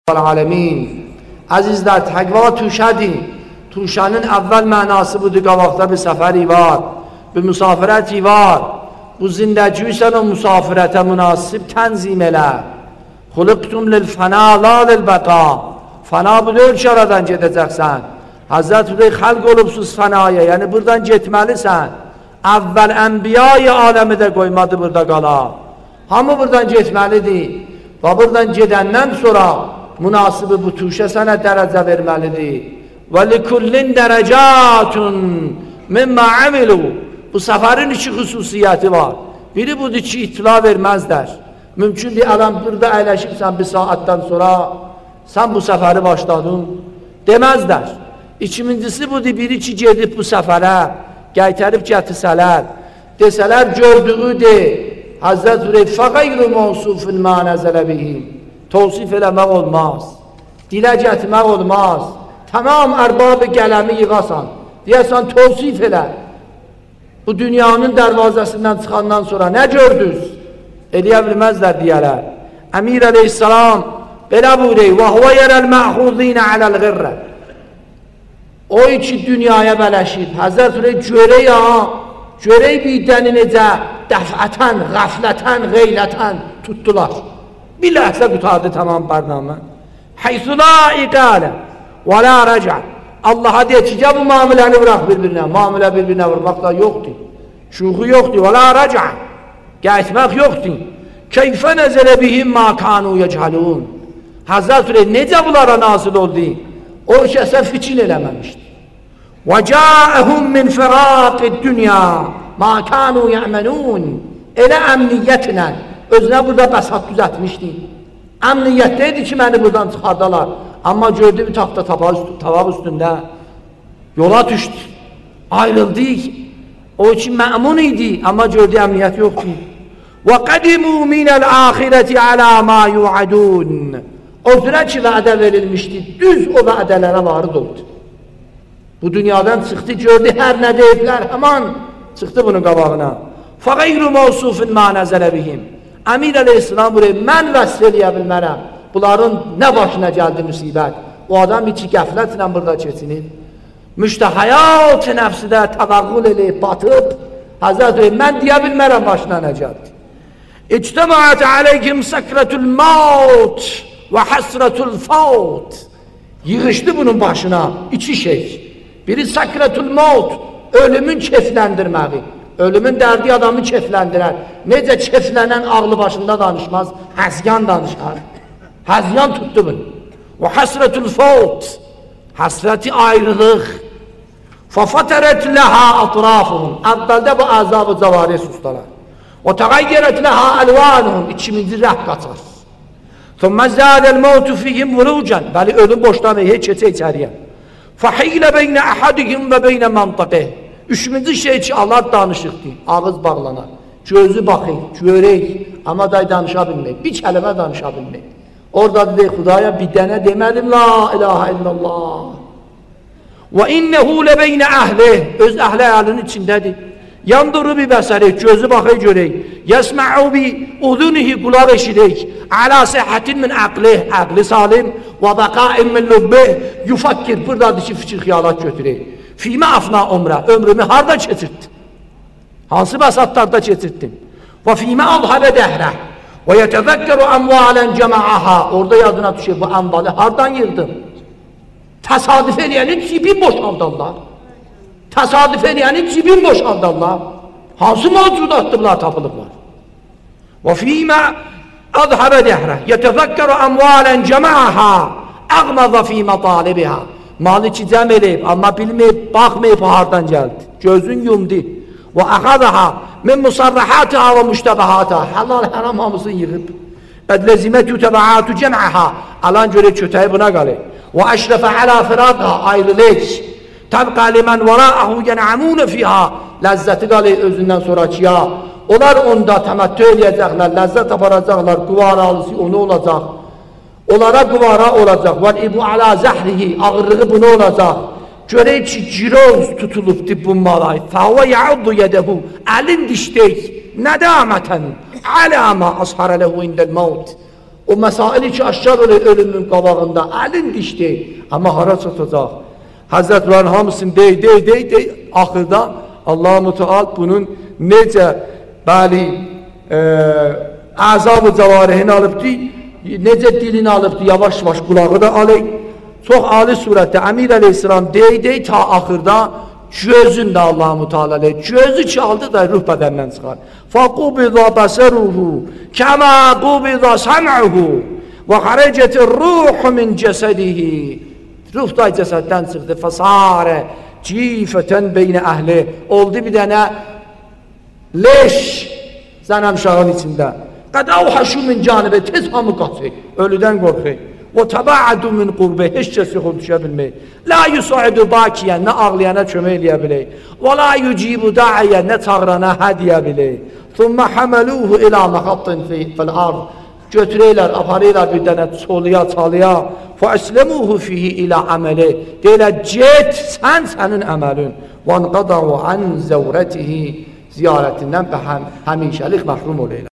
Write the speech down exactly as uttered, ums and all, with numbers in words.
Alemin. Əzizlər, təqva tuşədir. Tuşənin əvvəl mənası budur, qabaqda bir səfəri var, bir müsafirəti var. Bu zindəci sən o müsafirətə münasib tənzim elə. Xuluqtum lil-fəna, la lil-bəqa. Fəna budur ki, aradan gedəcəksən. Həzrət Hüdey xəlq olubsuz fənaya, yəni buradan getməlisən. Əvvəl ənbiyayı aləmi də qoymadı burada qala. Hamı buradan getməlidir. Və buradan gedəndən sonra münasibi bu tuşə sənə dərəcə verməlidir. Və likullin dərəcatun mimmə amilu. Bu səfərin iki xüsusiyyəti var. Biri budur ki, itila verməzlər. Mümkündür, ələm burada əyləşibsən bir saatdən sonra sən bu səfəri başladın, deməzlər. İkincisi budur, biri ki, gedib bu səfərə, qaytarıb gətirsələr, desələr gördüğüdür, Həzrət Hüreyf fəqəyru monsufun mə nəzələ bihim. Tavsif eləmək olmaz, dilə gətirmək olmaz. Tamam ərbabı qələmi yığasan, deyəsən tavsif elə. Bu dünyanın dərvazəsindən çıxandan sonra nə gördünüz? Eləyə bilməzlər deyələr. Əmir əleyhissalam belə buyurur, və huvə yerəl məxuzinə aləl-qirrə. O iki dünyaya bələşib, Həzrət Hüreyf görək ya, görək bir dəni necə dəfətən, qəflətən, qeylətən tutdular. Bir ləhsə qutardı tamam bərnamə. Heysu la iqalə və la rəca. Allaha deyək ki, ya bu mamiləni bıraq bir-birinə, mamilə bir-birinə vurmaq da yoxdur. Şuxu yoxdur, və la rəca. Gəlmək yoxdur. Keyfə nəzələ bihim ma kanu yecəlun. Həzrət Hüreyf necə bunlara nazil oldu? O kəsə fikir eləməmişdi. Və cəəhum min firaqid dünya ma kanu yəmənun. Elə əmniyyətlə özünə burada bəsat düzətmişdi. Əmniyyətdəydi ki, məni buradan çıxardalar. Amma gördü bir taxta tavaq üstündə yola düşdü, ayrıldı. O ki, məmun idi, amma gördü əmniyyət yoxdur. وَقَدِمُوا مِنَ الْآخِرَةِ عَلَى مَا يُعَدُونَ. O üzrə ki, vədə verilmişdi, düz o vədələrə varid oldu. Bu dünyadan çıxdı, gördü, hər nə deyiblər, həman çıxdı bunun qabağına. فَغَيْرُ مَوْسُوفٍ مَا نَزَلَ بِهِمْ. Əmir əleyhissalam buraya, mən vəsf eləyə bilmərəm. Bunların nə başına gəldi müsibət? O adam içi qəflətlə burada keçinir. Müştəhəyat-ı nəfsidə təvəqqül eləyib, batıb. Həzrət Hüreyf, mən deyə bilmərəm başına nə gəldi. İctəmaət əleykim səkrətül maut və həsrətül faut. Yığışdı bunun başına iki şey. Biri səkrətül maut, ölümün kefləndirməyi. Ölümün dərdi adamı kefləndirər. Necə keflənən ağlı başında danışmaz, həzyan danışar. Həzyan tutdu bunu. Və həsrətül faut, həsrəti ayrılıq. فَفَتَرَتْ لَهَا أَطْرَافُهُمْ. Əvvəldə bu əzab-ı cəvari sustalar. وَتَغَيَّرَتْ لَهَا أَلْوَانُهُمْ. İkimizi rəh qaçar. ثُمَّ زَادَ الْمَوْتُ فِيهِمْ وُلُوجًا. Bəli, ölüm boşdan heç keçə içəriyə. فَحِيلَ بَيْنَ أَحَدِهِمْ وَبَيْنَ مَنْطَقِهِ. Üçüncü şey ki, Allah danışıqdır, ağız bağlanar. Gözü baxır, görək, amma day danışa bilmək, bir kəlmə danışa bilmək. Orada deyək, Xudaya bir dənə demədim, la ilahə illallah. وَاِنَّهُ لَبَيْنَ əhlih. Öz əhli əlinin içindədir. Yandırı bir bəsərik, gözü baxır görək. يَسْمَعُ بِعُذُنِهِ qulaq eşidək. عَلَى صِحَّةٍ مِنْ əqlih. Əqli salim. وَبَقَائٍ مِنْ لُبِّهِ. Yufakkir, buradadır ki, fikir xiyalat götürək. Fîmə afna ömrə. Ömrümü harada keçirtdim? Hansı bəsatlarda keçirtdim? وَفِيمَ أَضْهَبَ دَهْرَهِ وَيَتَذَكَّرُ أَمْوَالًا جَمَعَهَا. Orada yadına düşür, bu əmvalı hardan yırdım? Təsadüf eləyənin cibin boşaldarlar. Təsadüf eləyənin cibin boşaldarlar. Hansı mavcudatdırlar, tapılıblar? وَفِيمَا أَضْحَبَ دَهْرَ يَتَذَكَّرُ أَمْوَالًا جَمَعَهَا أَغْمَضَ فِي مَطَالِبِهَا. Malı ki cəm eləyib, amma bilməyib, baxmayıb hardan gəldi. Gözün yumdu. وَأَخَذَهَا مِنْ مُصَرَّحَاتِهَا وَمُشْتَبَهَاتِهَا. Halal, haram hamısını yığıb. بَدْلَزِمَتُ تَبَعَاتُ جَمْعَهَا. Alan görə kötəyi buna qalır. وَأَشْرَفَ عَلَى فِرَاقَهَا. Ayrılıq. تَبْقَى لِمَنْ وَرَاءَهُ يَنْعَمُونَ فِيهَا. Ləzzəti qalır özündən sonrakıya. Onlar onda təməttü eləyəcəklər, ləzzət aparacaqlar, quvara alısı onu olacaq. Onlara quvara olacaq. وَالْإِبُ عَلَى زَحْرِهِ. Ağırlığı bunu olacaq. Görək ki, giroz tutulubdur bu malay. فَهُوَ يَعُضُّ يَدَهُ. Əlin dişdək. Nədamətən. عَلَى مَا أَصْحَرَ لَهُ اِنْدَ الْمَوْتِ. O məsaili ki, aşkar olur ölümün qabağında, əlin dişdi. Amma hara çatacaq? Həzrətlərin hamısını dey, dey, dey, dey. Axırda Allah-u Müteal bunun necə, bəli, e, əzab-ı cavarihini alıbdı, necə dilini alıbdı, yavaş-yavaş qulağı da alır. Çox ali surətdə Əmir əleyhissalam dey, dey, ta axırda gözün də Allah-u Müteal alır. Gözü çaldı da ruh bədəndən çıxar. فَقُبِضَ بَسَرُهُ كَمَا قُبِضَ سَمْعُهُ وَخَرَجَتِ الرُّوحُ مِنْ جَسَدِهِ Ruh da cəsəddən çıxdı. فَسَارَ cifətən beynə əhli. Oldu bir dənə leş zənəmşağın içində. Qəd əvhəşu min canibə, tez hamı qaçır. Ölüdən qorxur. Və təbəədu min qurbə, heç kəs yox düşə bilmək. La yusuidu bakiyən, nə ağlayana kömək eləyə bilək. Və la yucibu daiyən, nə çağırana hə deyə bilək. Thumma həməluhu ilə məxattin fil ard. Götürəylər, aparaylar bir dənə çoluya, çalıya. Fəsləmuhu fihi ilə əməli. Deyilər, get, sən sənin əməlin. Və anqadahu ən zəvrətihi, ziyarətindən və həmişəlik məhrum oləylər.